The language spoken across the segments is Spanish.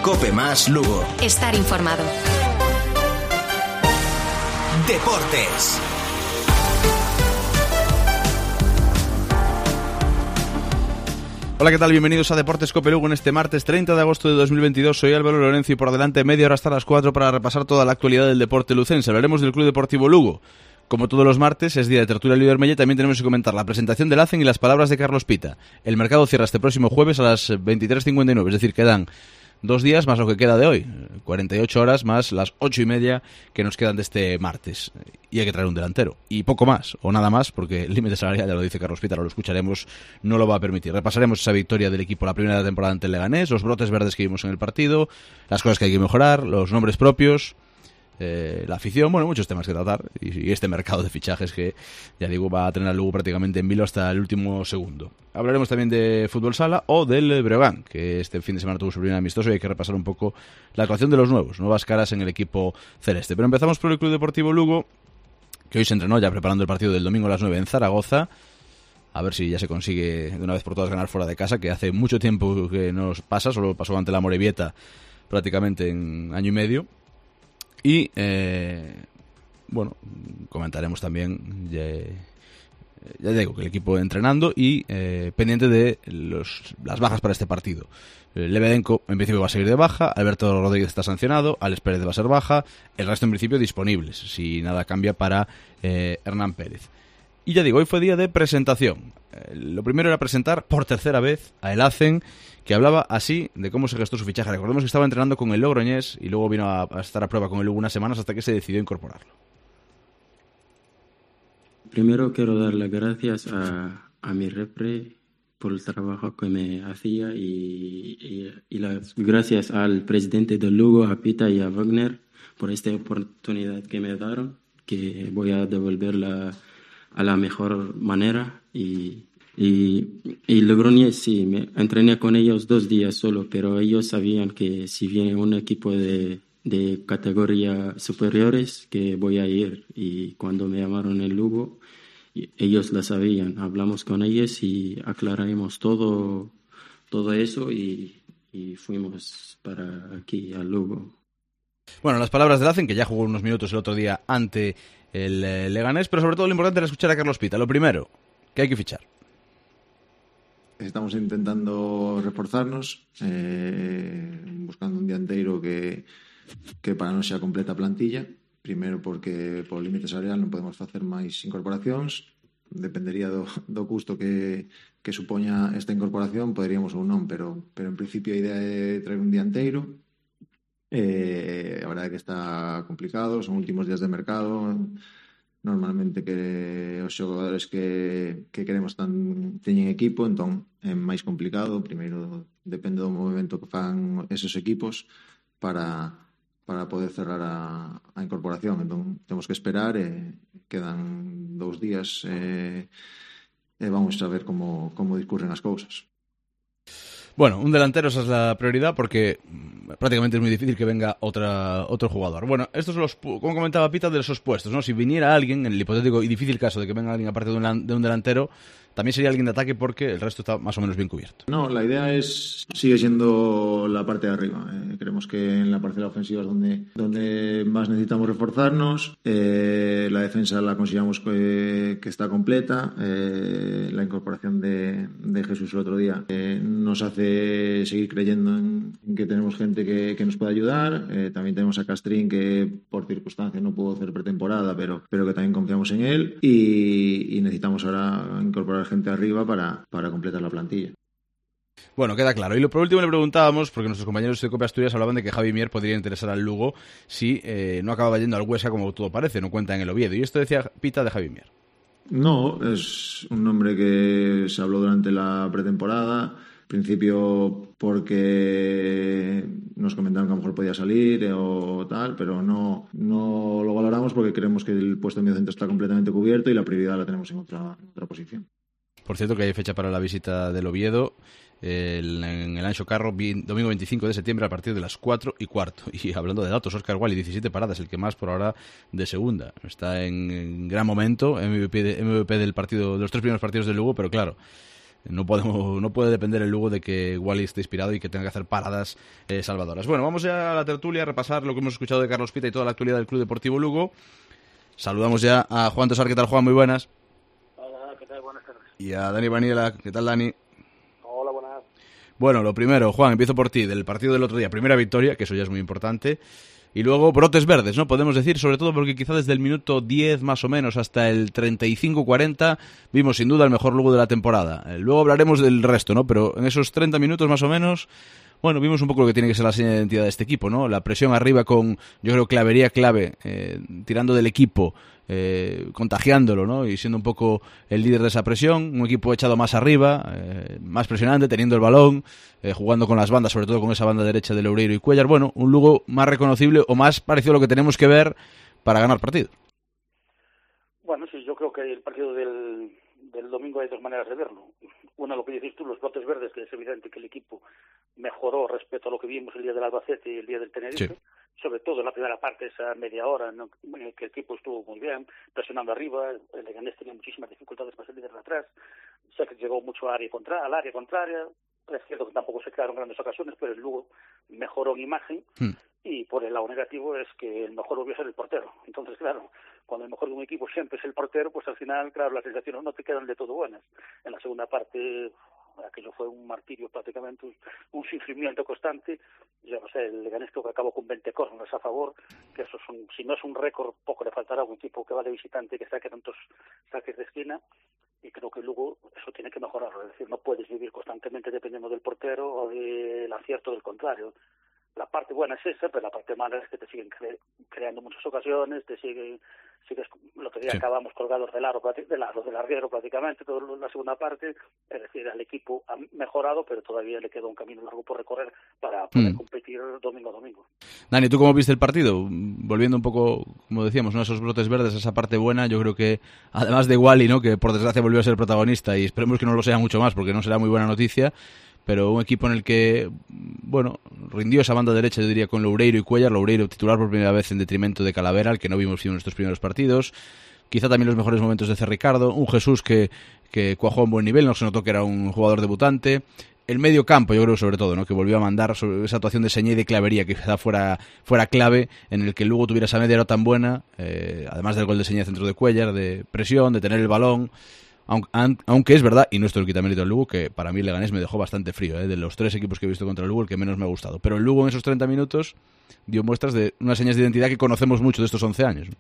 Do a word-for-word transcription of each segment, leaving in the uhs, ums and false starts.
Cope Más Lugo. Estar informado. Deportes. Hola, ¿qué tal? Bienvenidos a Deportes Cope Lugo en este martes treinta de agosto de dos mil veintidós. Soy Álvaro Lorenzo y por delante media hora hasta las cuatro para repasar toda la actualidad del deporte lucense. Hablaremos del Club Deportivo Lugo. Como todos los martes, es día de tertulia líder Mella. También tenemos que comentar la presentación del A C E N y las palabras de Carlos Pita. El mercado cierra este próximo jueves a las veintitrés cincuenta y nueve, es decir, quedan dos días más lo que queda de hoy, cuarenta y ocho horas más las ocho y media que nos quedan de este martes. Y hay que traer un delantero. Y poco más, o nada más, porque el límite salarial, ya lo dice Carlos Pita, lo escucharemos, no lo va a permitir. Repasaremos esa victoria del equipo la primera temporada ante el Leganés, los brotes verdes que vimos en el partido, las cosas que hay que mejorar, los nombres propios, eh, la afición, bueno, muchos temas que tratar. Y, y este mercado de fichajes que, ya digo, va a tener al Lugo prácticamente en vilo hasta el último segundo. Hablaremos también de fútbol sala o del Breogán, que este fin de semana tuvo su primer amistoso y hay que repasar un poco la actuación de los nuevos, nuevas caras en el equipo celeste. Pero empezamos por el Club Deportivo Lugo, que hoy se entrenó ya preparando el partido del domingo a las nueve en Zaragoza. A ver si ya se consigue de una vez por todas ganar fuera de casa, que hace mucho tiempo que nos pasa, solo pasó ante la Morevieta prácticamente en año y medio. Y, eh, bueno, comentaremos también, ya, ya digo, que el equipo entrenando y eh, pendiente de los, las bajas para este partido. Lebedenko en principio va a seguir de baja, Alberto Rodríguez está sancionado, Alex Pérez va a ser baja, el resto en principio disponibles, si nada cambia para eh, Hernán Pérez. Y ya digo, hoy fue día de presentación. Eh, lo primero era presentar por tercera vez a el A C E N, que hablaba así de cómo se gestó su fichaje. Recordemos que estaba entrenando con el Logroñés y luego vino a, a estar a prueba con el Lugo unas semanas hasta que se decidió incorporarlo. Primero quiero dar las gracias a, a mi repre por el trabajo que me hacía y, y, y las gracias al presidente del Lugo, a Pita y a Wagner, por esta oportunidad que me dieron, que voy a devolverla a la mejor manera. Y, y, y Logroñés, sí, me entrené con ellos dos días solo, pero ellos sabían que si viene un equipo de, de categoría superiores, que voy a ir. Y cuando me llamaron el Lugo, ellos lo sabían, hablamos con ellos y aclaramos todo, todo eso y, y fuimos para aquí al Lugo. Bueno, las palabras del A C E N, que ya jugó unos minutos el otro día ante el eh, Leganés, pero sobre todo lo importante era escuchar a Carlos Pita. Lo primero, que hay que fichar. Estamos intentando reforzarnos, eh, buscando un dianteiro que, que para non sea completa plantilla. Primeiro porque por límite salarial non podemos facer máis incorporacións. Dependería do, do custo que, que supoña esta incorporación, poderíamos ou non, pero, pero en principio a idea é traer un dianteiro. Eh, a verdade é que está complicado, son últimos días de mercado. Normalmente que os xogadores que, que queremos tan, teñen equipo, entón é máis complicado. Primeiro depende do movimento que fan esos equipos para, para poder cerrar a, a incorporación. Entón temos que esperar, e quedan dous días e, e vamos a ver como, como discurren as cousas. Bueno, un delantero, esa es la prioridad, porque prácticamente es muy difícil que venga otra, otro jugador. Bueno, estos son los, como comentaba Pita, de esos puestos, ¿no? Si viniera alguien, en el hipotético y difícil caso de que venga alguien aparte de un, de un delantero, también sería alguien de ataque porque el resto está más o menos bien cubierto. No, la idea es sigue siendo la parte de arriba. Eh, creemos que en la parcela ofensiva es donde, donde más necesitamos reforzarnos. Eh, la defensa la consideramos que, que está completa. Eh, la incorporación de, de Jesús el otro día eh, nos hace seguir creyendo en, en que tenemos gente que, que nos puede ayudar. Eh, también tenemos a Castrín, que por circunstancias no pudo hacer pretemporada, pero, pero que también confiamos en él. Y, y necesitamos ahora incorporar gente arriba para, para completar la plantilla. Bueno, queda claro. Y lo por último le preguntábamos, porque nuestros compañeros de Cope Asturias hablaban de que Javi Mier podría interesar al Lugo si eh, no acababa yendo al Huesca, como todo parece, no cuenta en el Oviedo. Y esto decía Pita de Javi Mier. No, es un nombre que se habló durante la pretemporada. En principio porque nos comentaron que a lo mejor podía salir o tal, pero no, no lo valoramos porque creemos que el puesto de mediocentro está completamente cubierto y la prioridad la tenemos en otra, en otra posición. Por cierto, que hay fecha para la visita del Oviedo el, en el Anxo Carro, domingo veinticinco de septiembre a partir de las cuatro y cuarto. Y hablando de datos, Óscar Wally, diecisiete paradas, el que más por ahora de segunda. Está en, en gran momento, M V P, de, M V P del partido, de los tres primeros partidos del Lugo, pero claro, no podemos no puede depender el Lugo de que Wally esté inspirado y que tenga que hacer paradas eh, salvadoras. Bueno, vamos ya a la tertulia, a repasar lo que hemos escuchado de Carlos Pita y toda la actualidad del Club Deportivo Lugo. Saludamos ya a Juan Tosar. ¿Qué tal, Juan? Muy buenas. Hola, ¿qué tal? Buenas tardes. Y a Dani Baniela. ¿Qué tal, Dani? Hola, buenas. Bueno, lo primero, Juan, empiezo por ti, del partido del otro día. Primera victoria, que eso ya es muy importante. Y luego brotes verdes, ¿no? Podemos decir, sobre todo porque quizá desde el minuto diez más o menos hasta el treinta y cinco cuarenta vimos sin duda el mejor Lugo de la temporada. Luego hablaremos del resto, ¿no? Pero en esos treinta minutos más o menos, bueno, vimos un poco lo que tiene que ser la señal de identidad de este equipo, ¿no? La presión arriba con, yo creo, clavería clave, eh, tirando del equipo, eh, contagiándolo, ¿no? Y siendo un poco el líder de esa presión, un equipo echado más arriba, eh, más presionante, teniendo el balón, eh, jugando con las bandas, sobre todo con esa banda derecha de Loureiro y Cuéllar. Bueno, un Lugo más reconocible o más parecido a lo que tenemos que ver para ganar partido. Bueno, sí, yo creo que el partido del, del domingo hay dos maneras de verlo. Una, lo que dices tú, los brotes verdes, que es evidente que el equipo mejoró respecto a lo que vimos el día del Albacete y el día del Tenerife. Sí. Sobre todo en la primera parte, esa media hora, ¿no?, que el equipo estuvo muy bien, presionando arriba. El Leganés tenía muchísimas dificultades para salir de atrás. O sea que llegó mucho al área, contra, al área contraria. Es cierto que tampoco se crearon grandes ocasiones, pero el Lugo mejoró en imagen. Mm. Y por el lado negativo es que el mejor volvió a ser el portero. Entonces, claro, cuando el mejor de un equipo siempre es el portero, pues al final, claro, las sensaciones no te quedan de todo buenas. En la segunda parte, aquello fue un martirio prácticamente, un, un sufrimiento constante. Yo no sé, el Leganés creo que acabó con veinte córneres a favor, que eso es un, si no es un récord, poco le faltará a un equipo que va de visitante que saque tantos saques de esquina. Y creo que luego eso tiene que mejorarlo. Es decir, no puedes vivir constantemente dependiendo del portero o del acierto del contrario. La parte buena es esa, pero la parte mala es que te siguen cre- creando muchas ocasiones, te siguen, sigues, lo que día sí. acabamos colgados del aro, del aro, del larguero prácticamente, toda la segunda parte. Es decir, el equipo ha mejorado, pero todavía le queda un camino largo por recorrer para poder mm. competir domingo a domingo. Dani, ¿tú cómo viste el partido? Volviendo un poco, como decíamos, ¿no?, esos brotes verdes, esa parte buena, yo creo que, además de Wally, ¿no?, que por desgracia volvió a ser protagonista, y esperemos que no lo sea mucho más, porque no será muy buena noticia, pero un equipo en el que, bueno, rindió esa banda derecha, yo diría, con Loureiro y Cuéllar. Loureiro titular por primera vez en detrimento de Calavera, al que no vimos en nuestros primeros partidos. Quizá también los mejores momentos de C. Ricardo. Un Jesús que, que cuajó a un buen nivel, no se notó que era un jugador debutante. El medio campo, yo creo, sobre todo, ¿no?, que volvió a mandar sobre esa actuación de Señé y de Clavería, que quizá fuera, fuera clave, en el que luego tuviera esa media hora tan buena, eh, además del gol de Señé centro de Cuéllar, de presión, de tener el balón. Aunque es verdad, y no estoy quitando mérito al Lugo, que para mí el Leganés me dejó bastante frío, ¿eh? De los tres equipos que he visto contra el Lugo, el que menos me ha gustado. Pero el Lugo en esos treinta minutos dio muestras de unas señas de identidad que conocemos mucho de estos once años.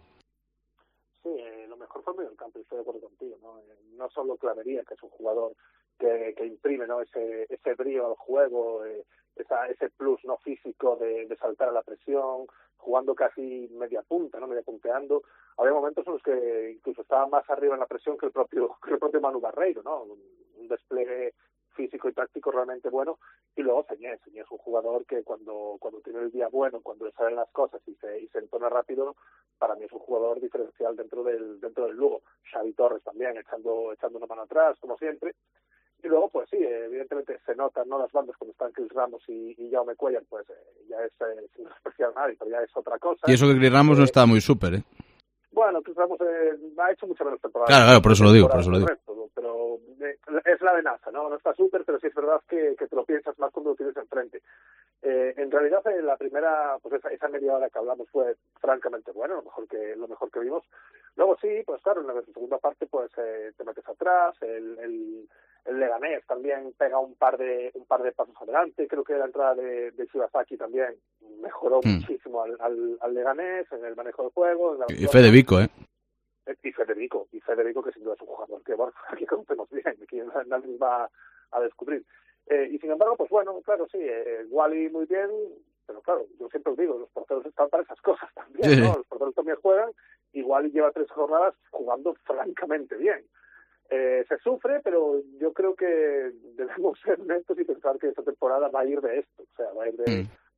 Sí, eh, lo mejor fue medio en campo, y estoy de acuerdo contigo, ¿no? Eh, no solo Clavería, que es un jugador que, que imprime, ¿no?, ese, ese brío al juego, eh, esa, ese plus no físico de, de saltar a la presión, jugando casi media punta, no media punteando. Había momentos en los que incluso estaba más arriba en la presión que el propio que el propio Manu Barreiro, ¿no? Un, un despliegue físico y táctico realmente bueno. Y luego Señé, Señé es un jugador que cuando cuando tiene el día bueno, cuando le salen las cosas y se y se entona rápido, para mí es un jugador diferencial dentro del dentro del Lugo. Xavi Torres también echando echando una mano atrás, como siempre. Y luego, pues sí, evidentemente se notan, ¿no?, las bandas cuando están Chris Ramos y, y Jaume Cuéllar, pues eh, ya es, eh, sin despreciar a nadie, pero ya es otra cosa. Y eso que Chris Ramos eh, no está muy súper, ¿eh? Bueno, Chris Ramos eh, ha hecho mucha menos temporada. Claro, claro, por eso lo digo, por eso lo digo. Resto, pero eh, es la amenaza, ¿no? No está súper, pero sí es verdad que, que te lo piensas más cuando lo tienes enfrente. Eh, en realidad, eh, la primera, pues esa, esa media hora que hablamos fue francamente buena, lo mejor que lo mejor que vimos. Luego sí, pues claro, en la segunda parte pues eh, te metes atrás, el, el, el Leganés también pega un par de un par de pasos adelante. Creo que la entrada de, de Shibazaki también mejoró mm. muchísimo al, al, al Leganés en el manejo del juego. En la y Fede Vico, ¿eh? Y Federico, y Federico, que sin duda es un jugador que, bueno, aquí conocemos bien, aquí nadie va a descubrir. Eh, y sin embargo, pues bueno, claro, sí, eh, Wally muy bien, pero claro, yo siempre os digo, los porteros están para esas cosas también, sí. ¿no? Los porteros también juegan, y Wally lleva tres jornadas jugando francamente bien. Eh, se sufre, pero yo creo que debemos ser honestos y pensar que esta temporada va a ir de esto, o sea, va a ir de, mm.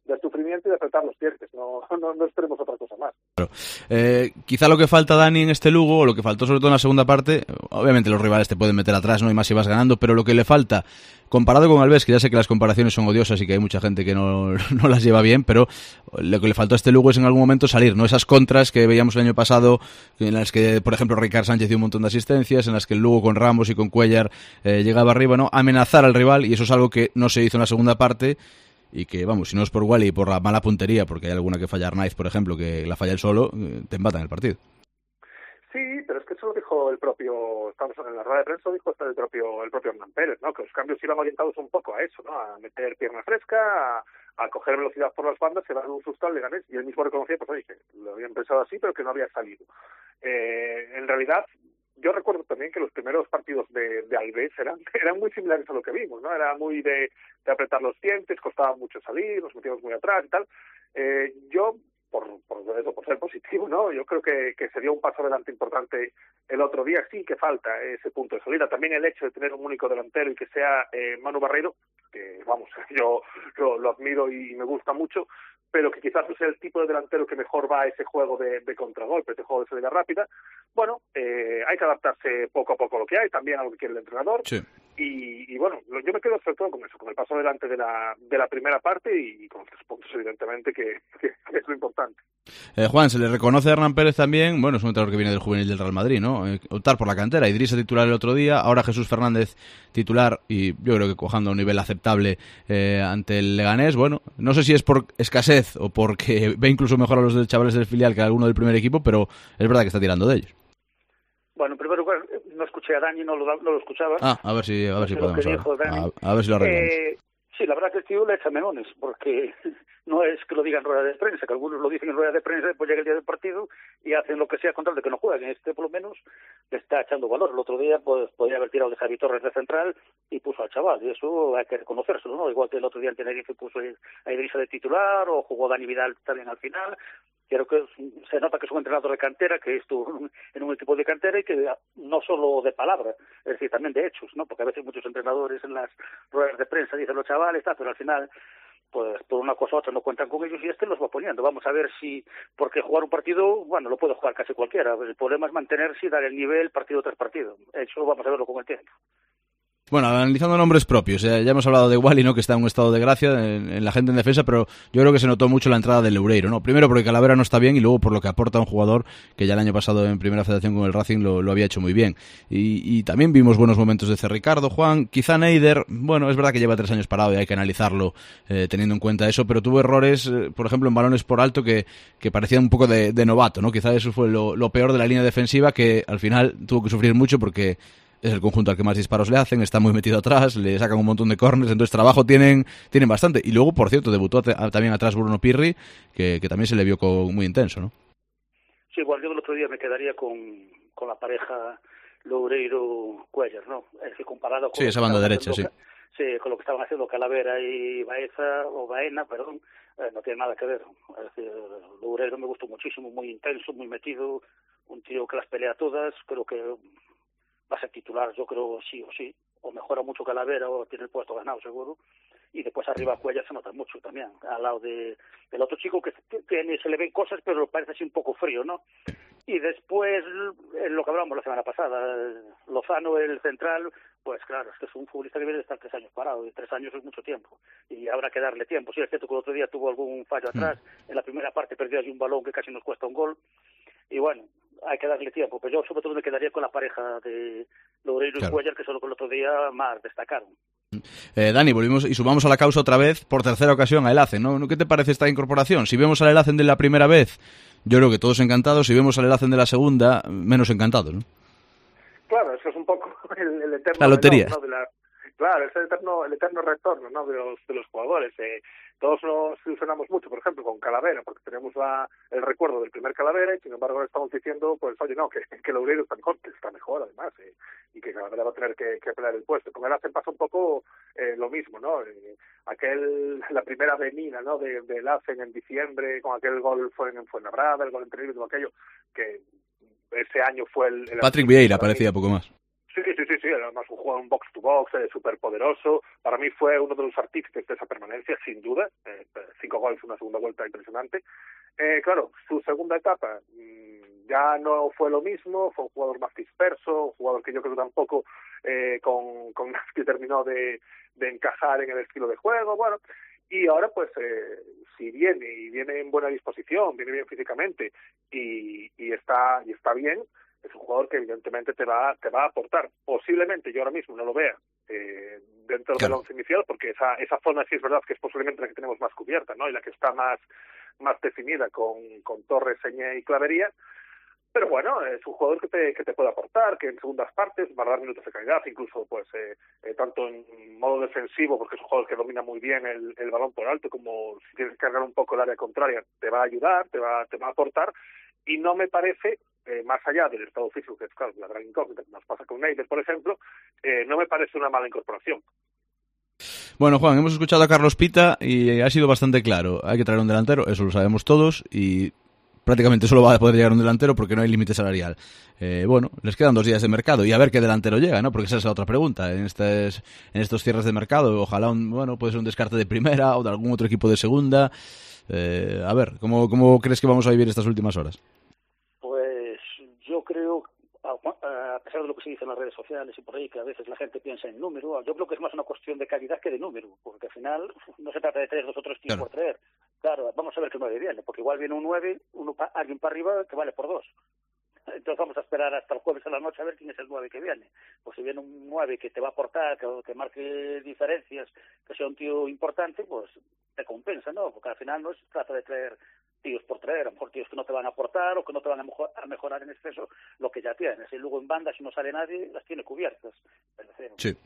de sufrimiento y de apretar los dientes. No, no, no esperemos otra cosa más. Claro. Eh, quizá lo que falta, Dani, en este Lugo, o lo que faltó sobre todo en la segunda parte, obviamente los rivales te pueden meter atrás, ¿no? Y más si vas ganando, pero lo que le falta, comparado con Alves, que ya sé que las comparaciones son odiosas y que hay mucha gente que no, no las lleva bien, pero lo que le faltó a este Lugo es en algún momento salir, ¿no? Esas contras que veíamos el año pasado, en las que, por ejemplo, Ricard Sánchez dio un montón de asistencias, en las que el Lugo con Ramos y con Cuéllar eh, llegaba arriba, ¿no? Amenazar al rival, y eso es algo que no se hizo en la segunda parte. Y que, vamos, si no es por Wally y por la mala puntería, porque hay alguna que falla Arnaiz, por ejemplo, que la falla él solo, te empatan el partido. Sí, pero es que eso lo dijo el propio, estamos en la rueda de prensa, lo dijo el propio el propio Hernán Pérez, ¿no? Que los cambios iban orientados un poco a eso, ¿no? A meter pierna fresca, a, a coger velocidad por las bandas, se va a dar un susto al Leganés, y él mismo reconocía, pues oye, que lo habían pensado así, pero que no había salido. Eh, en realidad, yo recuerdo también que los primeros partidos de, de Alves eran, eran muy similares a lo que vimos, ¿no? Era muy de, de apretar los dientes, costaba mucho salir, nos metíamos muy atrás y tal. Eh, yo, por, por eso, por ser positivo, ¿no? Yo creo que, que se dio un paso adelante importante el otro día. Sí que falta ese punto de salida. También el hecho de tener un único delantero y que sea eh, Manu Barreiro, que vamos, yo lo, lo admiro y me gusta mucho, pero que quizás no sea el tipo de delantero que mejor va a ese juego de, de contragolpe, ese juego de salida rápida. Bueno, eh, hay que adaptarse poco a poco a lo que hay, también a lo que quiere el entrenador. Sí. Y, y bueno, yo me quedo sobre todo con eso, con el paso adelante de la de la primera parte y con los tres puntos, evidentemente, que, que, que es lo importante. Eh, Juan, se le reconoce a Hernán Pérez también, bueno, es un entrenador que viene del juvenil del Real Madrid, ¿no? Eh, optar por la cantera. Idrissa titular el otro día, ahora Jesús Fernández titular, y yo creo que cojando un nivel aceptable eh, ante el Leganés. Bueno, no sé si es por escasez o porque ve incluso mejor a los del chavales del filial que a alguno del primer equipo, pero es verdad que está tirando de ellos. Bueno, en primer lugar, no escuché a Dani, no lo, no lo escuchaba. Ah, a ver si, a ver no si sé podemos a, a, a ver si lo arreglamos. Eh, sí, la verdad que el tío le echa memones, porque no es que lo digan en rueda de prensa, que algunos lo dicen en rueda de prensa, después llega el día del partido y hacen lo que sea con tal de que no jueguen. Este, por lo menos, le está echando valor. El otro día pues podía haber tirado de Javi Torres de central y puso al chaval, y eso hay que reconocérselo, ¿no? Igual que el otro día en Tenerife puso a Idrissa de titular, o jugó Dani Vidal también al final. Creo que se nota que es un entrenador de cantera, que estuvo en un equipo de cantera y que no solo de palabra, es decir, también de hechos, ¿no? Porque a veces muchos entrenadores en las ruedas de prensa dicen los chavales, está, pero al final, pues por una cosa u otra no cuentan con ellos y este los va poniendo. Vamos a ver si, porque jugar un partido, bueno, lo puede jugar casi cualquiera. El problema es mantenerse y dar el nivel partido tras partido. Eso vamos a verlo con el tiempo. Bueno, analizando nombres propios, eh, ya hemos hablado de Wally, ¿no? Que está en un estado de gracia en, en la gente en defensa, pero yo creo que se notó mucho la entrada del Loureiro, ¿no? Primero porque Calavera no está bien y luego por lo que aporta un jugador que ya el año pasado en Primera Federación con el Racing lo, lo había hecho muy bien. Y, y también vimos buenos momentos de C. Ricardo, Juan, quizá Neider, bueno, es verdad que lleva tres años parado y hay que analizarlo eh, teniendo en cuenta eso, pero tuvo errores, eh, por ejemplo, en balones por alto que, que parecían un poco de, de novato, ¿no? Quizá eso fue lo, lo peor de la línea defensiva, que al final tuvo que sufrir mucho porque es el conjunto al que más disparos le hacen, está muy metido atrás, le sacan un montón de córneres, entonces trabajo tienen tienen bastante. Y luego, por cierto, debutó a, también atrás Bruno Pirri, que, que también se le vio con, muy intenso, ¿no? Sí, igual yo el otro día me quedaría con, con la pareja Loureiro-Cuéllar, ¿no? Es decir, comparado con... Sí, esa banda derecha, sí. Sí, con lo que estaban haciendo Calavera y Baeza, o Baena, perdón, eh, no tiene nada que ver. Es decir, Loureiro me gustó muchísimo, muy intenso, muy metido, un tío que las pelea todas, creo que va a ser titular, yo creo sí o sí, o mejora mucho Calavera o tiene el puesto ganado seguro, y después arriba Cuéllar se nota mucho también, al lado de del otro chico que tiene, se le ven cosas pero parece así un poco frío, ¿no? Y después, en lo que hablamos la semana pasada, Lozano, el central, pues claro, es que es un futbolista que viene de estar tres años parado, y tres años es mucho tiempo, y habrá que darle tiempo. Sí, es cierto que el otro día tuvo algún fallo atrás, en la primera parte perdió allí un balón que casi nos cuesta un gol, y bueno, hay que darle tiempo, pero yo sobre todo me quedaría con la pareja de Loureiro claro. y Cuéllar, que son los que el otro día más destacaron. Eh, Dani, volvimos y sumamos a la causa otra vez, por tercera ocasión, a El Hacen, ¿no? ¿Qué te parece esta incorporación? Si vemos al El Hacen de la primera vez, yo creo que todos encantados, si vemos al El Hacen de la segunda, menos encantados, ¿no? Claro, eso es un poco el, el eterno... La lotería. ¿no? de la, claro, es el eterno, el eterno retorno, ¿no? de, los, de los jugadores. Eh, todos nos ilusionamos mucho, por ejemplo, con Calavera, porque tenemos la, el recuerdo del primer Calavera, y sin embargo estamos diciendo, pues, oye, no, que, que Loureiro está mejor, que está mejor además, eh, y que Calavera va a tener que, que pelear el puesto. Con el Hacen pasa un poco eh, lo mismo, ¿no? Eh, aquel, la primera venida, ¿no? De, del Hacen en diciembre, con aquel gol fue en Fuenlabrada, el gol en Tenerife, todo aquello, que ese año fue el... el Patrick Vieira parecía poco más. Sí, sí, sí, sí, además un jugador un box to box eh, súper poderoso. Para mí fue uno de los artífices de esa permanencia, sin duda. Eh, cinco goles, una segunda vuelta impresionante. Eh, claro, su segunda etapa mmm, ya no fue lo mismo, fue un jugador más disperso, un jugador que yo creo tampoco eh, con, con que terminó de, de encajar en el estilo de juego. Bueno, y ahora pues eh, si viene y viene en buena disposición, viene bien físicamente y, y está y está bien, es un jugador que evidentemente te va te va a aportar. Posiblemente yo ahora mismo no lo vea eh, dentro claro. del once inicial, porque esa esa zona sí es verdad que es posiblemente la que tenemos más cubierta, ¿no? Y la que está más más definida con, con Torres, Señé y Clavería. Pero bueno, es un jugador que te, que te puede aportar, que en segundas partes va a dar minutos de calidad, incluso pues eh, eh, tanto en modo defensivo, porque es un jugador que domina muy bien el, el balón por alto, como si tienes que cargar un poco el área contraria, te va a ayudar, te va, te va a aportar, y no me parece, eh, más allá del estado físico, que es claro, la gran incógnita que nos pasa con Neider, por ejemplo, eh, no me parece una mala incorporación. Bueno, Juan, hemos escuchado a Carlos Pita y ha sido bastante claro. Hay que traer un delantero, eso lo sabemos todos, y prácticamente solo va a poder llegar un delantero porque no hay límite salarial. Eh, bueno, les quedan dos días de mercado y a ver qué delantero llega, ¿no? Porque esa es la otra pregunta. En, estes, en estos cierres de mercado, ojalá un, bueno, puede ser un descarte de primera o de algún otro equipo de segunda. Eh, a ver, ¿cómo, ¿cómo crees que vamos a vivir estas últimas horas? Pues yo creo, a pesar de lo que se dice en las redes sociales y por ahí, que a veces la gente piensa en número, yo creo que es más una cuestión de calidad que de número, porque al final no se trata de tres, dos o tres tíos por traer. Claro, vamos a ver qué nueve viene, porque igual viene un nueve, uno pa, alguien para arriba que vale por dos. Entonces vamos a esperar hasta el jueves a la noche a ver quién es el nueve que viene. Pues si viene un nueve que te va a aportar, que, que marque diferencias, que sea un tío importante, pues te compensa, ¿no? Porque al final no se trata de traer tíos por traer, a lo mejor tíos que no te van a aportar o que no te van a, mejor, a mejorar en exceso lo que ya tienes. Y luego en banda, si no sale nadie, las tiene cubiertas. Es decir, sí.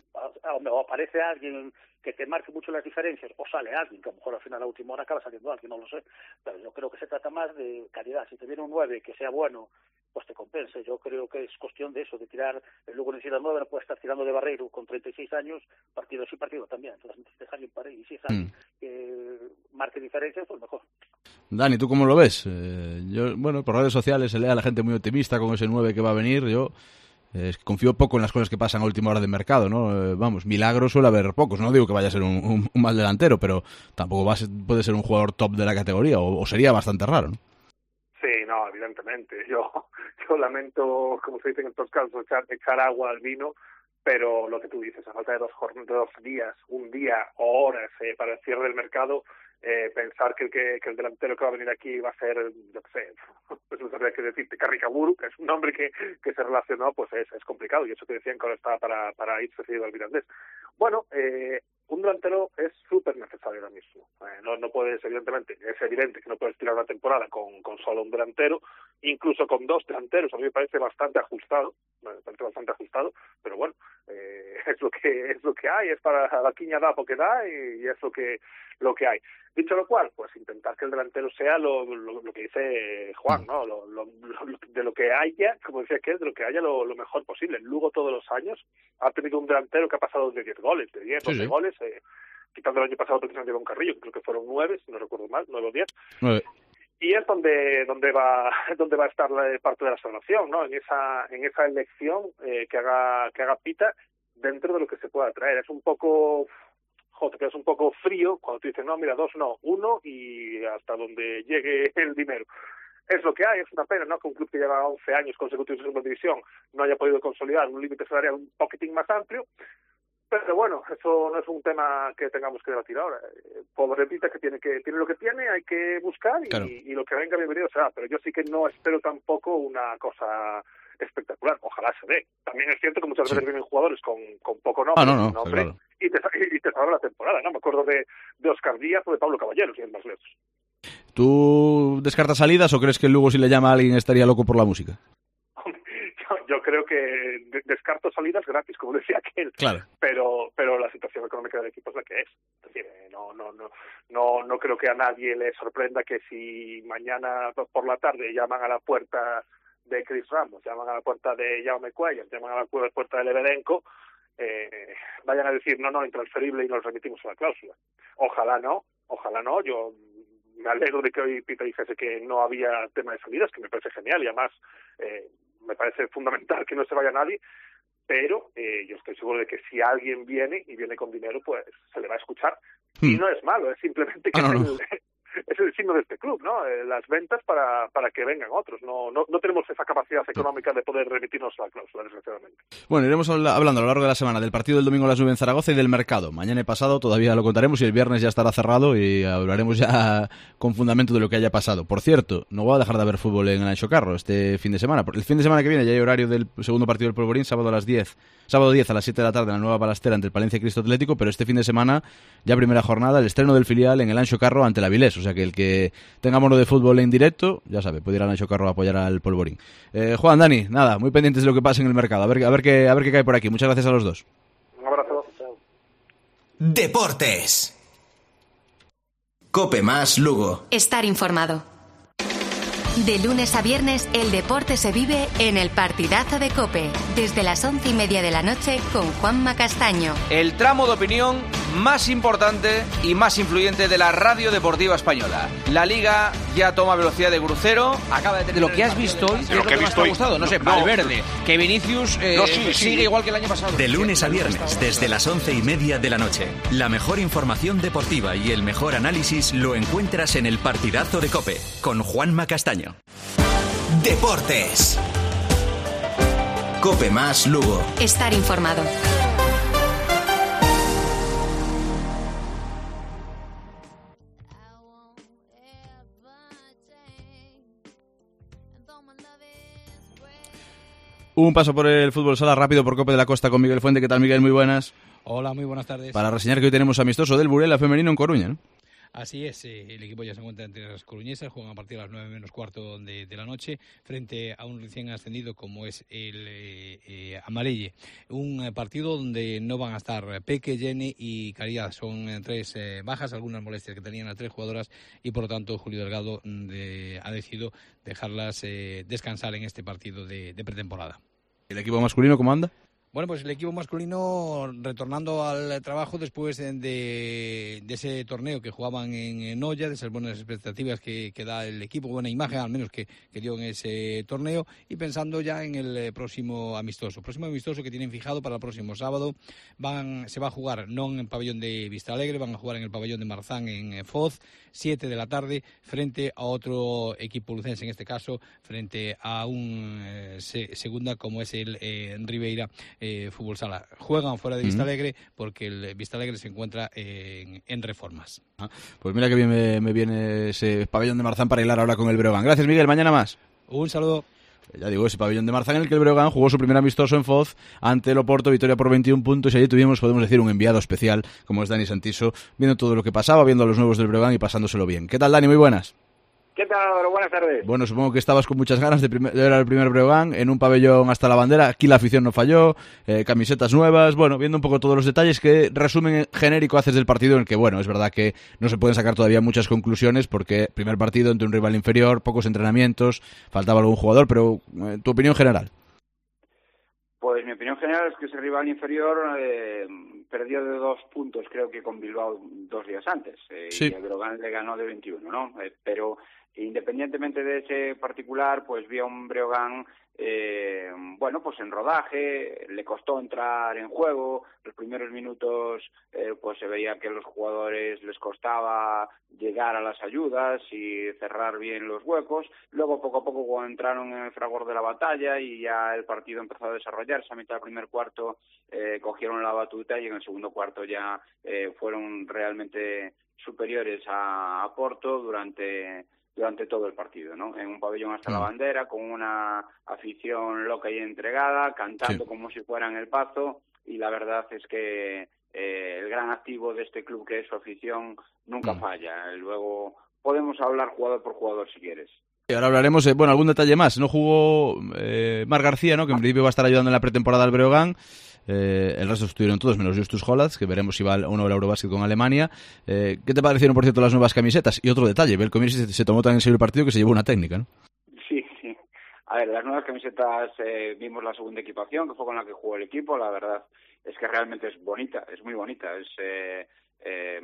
O aparece alguien que te marque mucho las diferencias, o sale alguien, que a lo mejor al final a la última hora acaba saliendo alguien, no lo sé. Pero yo creo que se trata más de calidad. Si te viene un nueve que sea bueno, pues te compense. Yo creo que es cuestión de eso, de tirar. Luego necesitas nueve, no puede estar tirando de Barreiro con treinta y seis años, partido sí, partido también. Entonces necesitas alguien para ahí. Y si es alguien mm. que marque diferencias, pues mejor. Dani, ¿tú cómo lo ves? Eh, yo, bueno, por redes sociales se lee a la gente muy optimista con ese nueve que va a venir. Yo eh, confío poco en las cosas que pasan a última hora de mercado, ¿no? Eh, vamos, milagros suele haber pocos. No digo que vaya a ser un, un, un mal delantero, pero tampoco va a ser, puede ser un jugador top de la categoría, o, o sería bastante raro, ¿no? Sí, no, evidentemente. Yo, yo lamento, como se dice en estos casos, echar, echar agua al vino, pero lo que tú dices, a falta de dos, de dos días, un día o horas eh, para el cierre del mercado, eh, pensar que el, que, que el delantero que va a venir aquí va a ser, yo qué sé, pues no sabría qué decirte, Carricaburu, que es un nombre que, que se relacionó, pues es, es complicado, y eso que decían que ahora estaba para, para irse cedido al Mirandés. Bueno, eh, un delantero es súper necesario ahora mismo. Eh, no, no puedes, evidentemente, es evidente que no puedes tirar una temporada con, con solo un delantero, incluso con dos delanteros, a mí me parece bastante ajustado, me parece bastante ajustado, pero bueno, eh, es lo que es lo que hay, es para la quiña da porque da y, y es lo que lo que hay. Dicho lo cual, pues intentar que el delantero sea lo, lo, lo que dice Juan, ¿no? Lo, lo, lo, de lo que haya, como decía que es de lo que haya lo, lo mejor posible. El Lugo todos los años ha tenido un delantero que ha pasado de diez goles, de diez, doce sí, sí. goles, eh, quitando el año pasado precisamente con Carrillo, que creo que fueron nueve, si no recuerdo mal, nueve o diez. Nueve. Y es donde donde va donde va a estar la parte de la salvación, ¿no? En esa en esa elección eh, que haga que haga Pita dentro de lo que se pueda traer. Es un poco Joder, te quedas un poco frío cuando te dicen, no, mira, dos no, uno y hasta donde llegue el dinero. Es lo que hay, es una pena, ¿no? Que un club que lleva once años consecutivos en segunda división no haya podido consolidar un límite salarial un poquitín más amplio, pero bueno, eso no es un tema que tengamos que debatir ahora. Pobre Pita, que tiene que tiene lo que tiene, hay que buscar y, claro. y lo que venga bienvenido será, pero yo sí que no espero tampoco una cosa espectacular, ojalá se dé. También es cierto que muchas sí. veces vienen jugadores con, con poco nombre, ah, no, no, nombre claro. y, te, y te salva la temporada, ¿no? Me acuerdo de, de Oscar Díaz o de Pablo Caballero, si es más lejos. ¿Tú descartas salidas o crees que luego si le llama a alguien estaría loco por la música? yo, yo creo que de, descarto salidas gratis, como decía aquel, claro. pero pero la situación económica del equipo es la que es. Es decir, no, no, no, no, no creo que a nadie le sorprenda que si mañana por la tarde llaman a la puerta de Chris Ramos, llaman a la puerta de Jaume Cuellar, llaman a la puerta de Lebedenko, eh, vayan a decir no, no, intransferible y nos remitimos a la cláusula. Ojalá no, ojalá no, yo me alegro de que hoy Pita dijese que no había tema de salidas, que me parece genial y además eh, me parece fundamental que no se vaya nadie, pero eh, yo estoy seguro de que si alguien viene y viene con dinero, pues se le va a escuchar. Hmm. Y no es malo, es simplemente que ah, no, es, no. el, es el signo de este club, ¿no? Eh, las ventas para para que vengan otros. No, no no tenemos esa capacidad económica de poder remitirnos a la cláusula, desgraciadamente. Bueno, iremos habla- hablando a lo largo de la semana del partido del domingo a las nueve en Zaragoza y del mercado. Mañana y pasado todavía lo contaremos y el viernes ya estará cerrado y hablaremos ya con fundamento de lo que haya pasado. Por cierto, no voy a dejar de haber fútbol en el Ancho Carro este fin de semana. El fin de semana que viene ya hay horario del segundo partido del Polvorín, sábado a las diez. Sábado diez a las siete de la tarde en la nueva Balastera ante el Palencia y Cristo Atlético, pero este fin de semana, ya primera jornada, el estreno del filial en el Ancho Carro ante la Avilés. O sea que el que tenga mono de fútbol en directo, ya sabe, puede ir al Ancho Carro a apoyar al Polvorín. Eh, Juan, Dani, nada, muy pendientes de lo que pasa en el mercado. A ver, a ver qué, a ver qué cae por aquí. Muchas gracias a los dos. Un abrazo. Chao. Deportes. Cope más Lugo. Estar informado. De lunes a viernes, el deporte se vive en el partidazo de COPE, desde las once y media de la noche con Juanma Castaño. El tramo de opinión más importante y más influyente de la radio deportiva española. La Liga ya toma velocidad de crucero. Acaba de tener... De lo que has visto hoy, ¿qué es lo que, que más te ha gustado? No sé, Valverde, que Vinicius eh, no, sí, sí. sigue igual que el año pasado. De lunes a viernes, desde las once y media de la noche. La mejor información deportiva y el mejor análisis lo encuentras en el partidazo de COPE, con Juanma Castaño. Deportes. Cope más Lugo. Estar informado. Un paso por el fútbol sala rápido por Cope de la Costa con Miguel Fuente. ¿Qué tal, Miguel? Muy buenas. Hola, muy buenas tardes. Para reseñar que hoy tenemos amistoso del Burela femenino en Coruña, ¿no? Así es, eh, el equipo ya se encuentra entre las coruñesas, juegan a partir de las nueve menos cuarto de, de la noche frente a un recién ascendido como es el eh, eh, Amarelle. Un eh, partido donde no van a estar Peque, Jenny y Caridad. Son eh, tres eh, bajas, algunas molestias que tenían las tres jugadoras y por lo tanto Julio Delgado de, ha decidido dejarlas eh, descansar en este partido de, de pretemporada. ¿El equipo masculino cómo anda? Bueno, pues el equipo masculino retornando al trabajo después de, de ese torneo que jugaban en Noya, de esas buenas expectativas que, que da el equipo, buena imagen al menos que, que dio en ese torneo, y pensando ya en el próximo amistoso. Próximo amistoso que tienen fijado para el próximo sábado. Van, se va a jugar no en el pabellón de Vistalegre, van a jugar en el pabellón de Marzán en Foz, siete de la tarde, frente a otro equipo lucense, en este caso, frente a un eh, se, segunda como es el eh, Ribeira. Eh, fútbol sala. Juegan fuera de Vistalegre porque el Vistalegre se encuentra en, en reformas. Ah, pues mira que bien me, me viene ese pabellón de Marzán para hilar ahora con el Breogán. Gracias, Miguel. Mañana más. Un saludo. Ya digo, ese pabellón de Marzán en el que el Breogán jugó su primer amistoso en Foz ante el Oporto, victoria por veintiún puntos, y allí tuvimos, podemos decir, un enviado especial como es Dani Santiso, viendo todo lo que pasaba, viendo a los nuevos del Breogán y pasándoselo bien. ¿Qué tal, Dani? Muy buenas. ¿Qué tal, Álvaro? Buenas tardes. Bueno, supongo que estabas con muchas ganas de, primer, de ver al primer Breogán en un pabellón hasta la bandera. Aquí la afición no falló, eh, camisetas nuevas, bueno, viendo un poco todos los detalles que resumen genérico haces del partido, en el que, bueno, es verdad que no se pueden sacar todavía muchas conclusiones porque primer partido entre un rival inferior, pocos entrenamientos, faltaba algún jugador, pero eh, tu opinión general. Pues mi opinión general es que ese rival inferior eh, perdió de dos puntos, creo que con Bilbao dos días antes, eh, sí. Y el Breogán le ganó de veintiuno, ¿no? Eh, pero independientemente de ese particular, pues vi a un Breogán, eh, bueno, pues en rodaje, le costó entrar en juego, los primeros minutos eh, pues se veía que a los jugadores les costaba llegar a las ayudas y cerrar bien los huecos, luego poco a poco cuando entraron en el fragor de la batalla y ya el partido empezó a desarrollarse, a mitad del primer cuarto eh, cogieron la batuta y en el segundo cuarto ya eh, fueron realmente superiores a, a Porto durante... durante todo el partido, ¿no? En un pabellón hasta la bandera, con una afición loca y entregada, cantando sí. como si fueran el Pazo, y la verdad es que eh, el gran activo de este club, que es su afición, nunca mm. falla. Luego podemos hablar jugador por jugador si quieres. Y ahora hablaremos, eh, bueno, algún detalle más. No jugó eh, Marc García, ¿no? Que en principio va a estar ayudando en la pretemporada al Breogán. Eh, el resto estuvieron todos menos Justus Hollatz, que veremos si va uno al Eurobasket con Alemania. Eh, ¿Qué te parecieron, por cierto, las nuevas camisetas? Y otro detalle, Belko Mirsic se, se tomó tan en serio el partido que se llevó una técnica, ¿no? Sí, sí. A ver, las nuevas camisetas, eh, vimos la segunda equipación, que fue con la que jugó el equipo. La verdad es que realmente es bonita, es muy bonita. Es, eh, eh,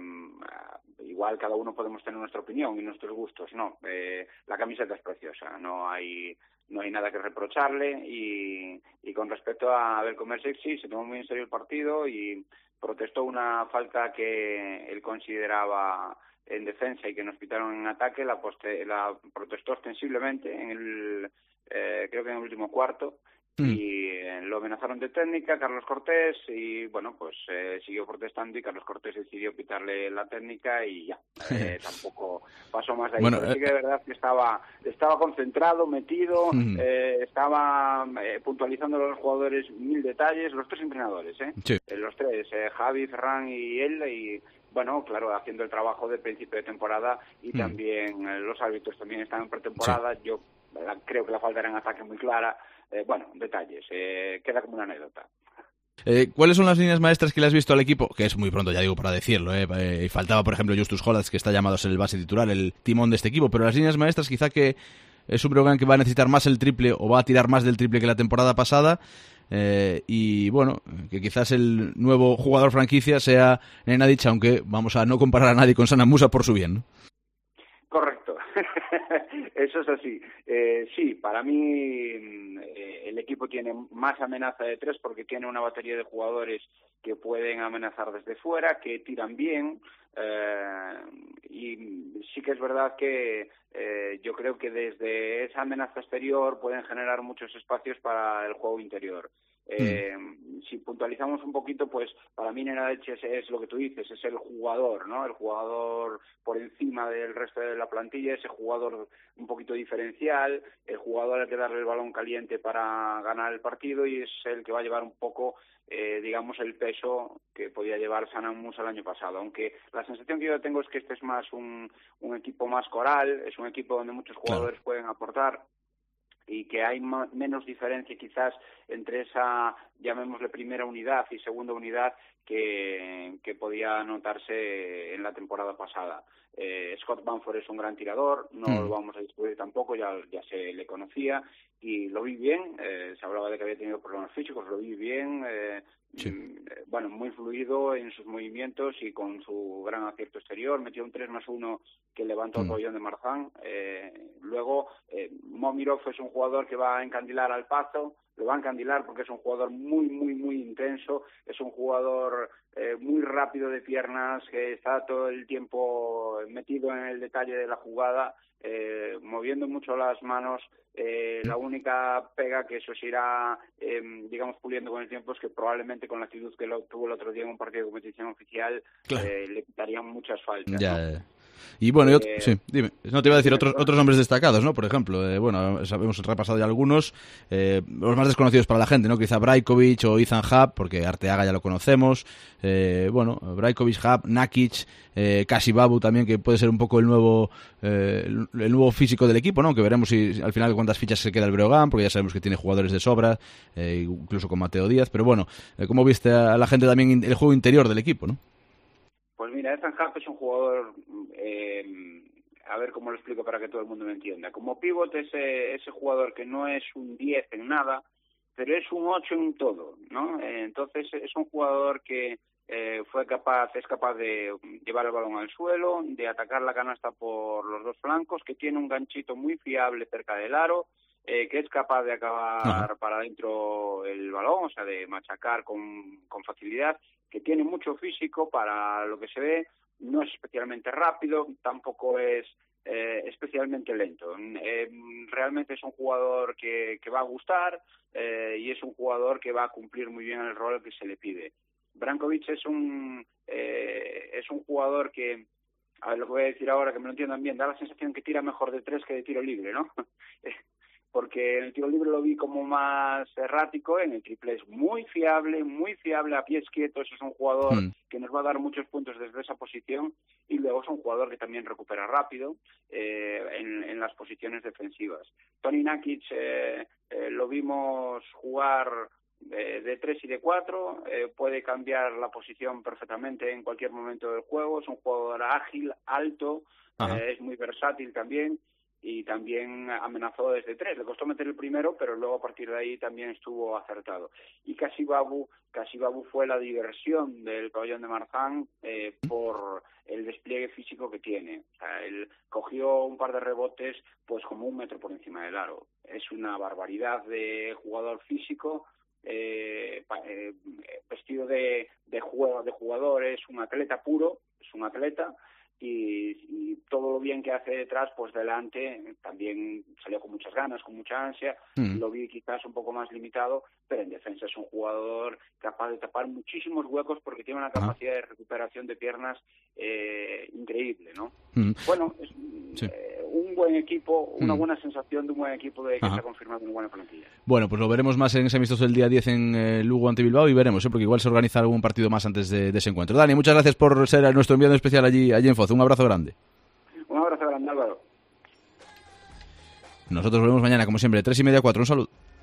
igual cada uno podemos tener nuestra opinión y nuestros gustos, no, eh, la camiseta es preciosa, no hay no hay nada que reprocharle y, y con respecto a Veljko Micić, sí, se tomó muy en serio el partido y protestó una falta que él consideraba en defensa y que nos pitaron en ataque, la, poste, la protestó ostensiblemente en el, eh, creo que en el último cuarto, mm. y eh, lo amenazaron de técnica, Carlos Cortés, y bueno, pues eh, siguió protestando y Carlos Cortés decidió pitarle la técnica y ya, eh, tampoco pasó más de ahí. Bueno, pero sí que de verdad que estaba, estaba concentrado, metido, mm. eh, estaba eh, puntualizando a los jugadores mil detalles, los tres entrenadores, ¿eh? Sí. Eh, los tres, eh, Javi, Ferran y él, y bueno, claro, haciendo el trabajo de principio de temporada y mm. también eh, los árbitros también están en pretemporada. Sí. Yo eh, creo que la falta era en ataque muy clara. Eh, bueno, detalles, eh, queda como una anécdota. Eh, ¿Cuáles son las líneas maestras que le has visto al equipo? Que es muy pronto, ya digo, para decirlo. Eh. Eh, faltaba, por ejemplo, Justus Hollatz, que está llamado a ser el base titular, el timón de este equipo. Pero las líneas maestras, quizá que es un Breogán que va a necesitar más el triple o va a tirar más del triple que la temporada pasada. Eh, y bueno, que quizás el nuevo jugador franquicia sea Nenadic, aunque vamos a no comparar a nadie con Sana Musa por su bien, ¿no? Correcto, eso es así. Eh, sí, para mí eh, el equipo tiene más amenaza de tres porque tiene una batería de jugadores que pueden amenazar desde fuera, que tiran bien, eh, y sí que es verdad que eh, yo creo que desde esa amenaza exterior pueden generar muchos espacios para el juego interior. Eh, mm. Si puntualizamos un poquito, pues para mí Nenadic es, es lo que tú dices, es el jugador, ¿no? El jugador por encima del resto de la plantilla, ese jugador un poquito diferencial, el jugador al que darle el balón caliente para ganar el partido y es el que va a llevar un poco, eh, digamos, el peso que podía llevar Sana Musa el año pasado. Aunque la sensación que yo tengo es que este es más un, un equipo más coral, es un equipo donde muchos jugadores claro. pueden aportar, y que hay ma- menos diferencia quizás entre esa, llamémosle, primera unidad y segunda unidad que, que podía notarse en la temporada pasada. Eh, Scott Bamford es un gran tirador, no mm. lo vamos a discutir tampoco, ya, ya se le conocía y lo vi bien, eh, se hablaba de que había tenido problemas físicos, lo vi bien, eh, sí. eh, bueno, muy fluido en sus movimientos y con su gran acierto exterior, metió un tres más uno que levantó el pabellón de Marzán. Eh, luego, eh, Momirov es un jugador que va a encandilar al Pazo, lo va a encandilar porque es un jugador muy, muy, muy intenso, es un jugador eh, muy rápido de piernas, que está todo el tiempo metido en el detalle de la jugada, eh, moviendo mucho las manos. Eh, la única pega que eso se irá, eh, digamos, puliendo con el tiempo es que probablemente con la actitud que lo tuvo el otro día en un partido de competición oficial, claro. eh, le quitarían muchas faltas. Ya, ¿no? ya. Y bueno, yo, eh, sí, dime. No te iba a decir otros otros nombres destacados, ¿no? Por ejemplo, eh, bueno, hemos repasado ya algunos, eh, los más desconocidos para la gente, ¿no? Quizá Brajkovic o Ethan Happ, porque Arteaga ya lo conocemos. Eh, bueno, Brajkovic, Happ, Nakic, eh, Kasi Babu también, que puede ser un poco el nuevo eh, el, el nuevo físico del equipo, ¿no? Que veremos si al final cuántas fichas se queda el Breogán, porque ya sabemos que tiene jugadores de sobra, eh, incluso con Mateo Díaz. Pero bueno, eh, ¿cómo viste a la gente también el juego interior del equipo, no? Pues mira, Ethan Happ es un jugador, eh, a ver cómo lo explico para que todo el mundo lo entienda. Como pívot es ese, ese jugador que no es un diez en nada, pero es un ocho en todo, ¿no? Eh, entonces es un jugador que eh, fue capaz, es capaz de llevar el balón al suelo, de atacar la canasta por los dos flancos, que tiene un ganchito muy fiable cerca del aro, eh, que es capaz de acabar uh-huh. para adentro el balón, o sea, de machacar con, con facilidad, que tiene mucho físico para lo que se ve, no es especialmente rápido, tampoco es eh, especialmente lento. Eh, realmente es un jugador que, que va a gustar eh, y es un jugador que va a cumplir muy bien el rol que se le pide. Brankovic es un eh, es un jugador que, a ver, lo que voy a decir ahora, que me lo entiendan bien, da la sensación que tira mejor de tres que de tiro libre, ¿no? Porque en el tiro libre lo vi como más errático, en el triple es muy fiable, muy fiable a pies quietos, es un jugador mm. que nos va a dar muchos puntos desde esa posición, y luego es un jugador que también recupera rápido eh, en, en las posiciones defensivas. Toni Nakic eh, eh, lo vimos jugar de, de tres y de cuatro, eh, puede cambiar la posición perfectamente en cualquier momento del juego, es un jugador ágil, alto, eh, es muy versátil también. y también amenazó desde tres. Le costó meter el primero, pero luego a partir de ahí también estuvo acertado. Y Casibabu, Casibabu fue la diversión del pabellón de Marzán eh, por el despliegue físico que tiene. O sea, él cogió un par de rebotes pues como un metro por encima del aro. Es una barbaridad de jugador físico, eh, eh, vestido de, de, juego, de jugador, es un atleta puro, es un atleta. Y, y todo lo bien que hace detrás, pues delante también salió con muchas ganas, con mucha ansia. Mm. Lo vi quizás un poco más limitado, pero en defensa es un jugador capaz de tapar muchísimos huecos porque tiene una capacidad ah. de recuperación de piernas eh, increíble, ¿no? Mm. Bueno, es sí. eh, un buen equipo, una mm. buena sensación de un buen equipo de que Ajá. se ha confirmado una buena plantilla. Bueno, pues lo veremos más en ese amistoso del día diez en eh, Lugo ante Bilbao y veremos, ¿eh? Porque igual se organiza algún partido más antes de, de ese encuentro. Dani, muchas gracias por ser nuestro enviado especial allí, allí en Foz. Un abrazo grande. Un abrazo grande, Álvaro. Nosotros volvemos mañana, como siempre, tres y media, cuatro. Un saludo.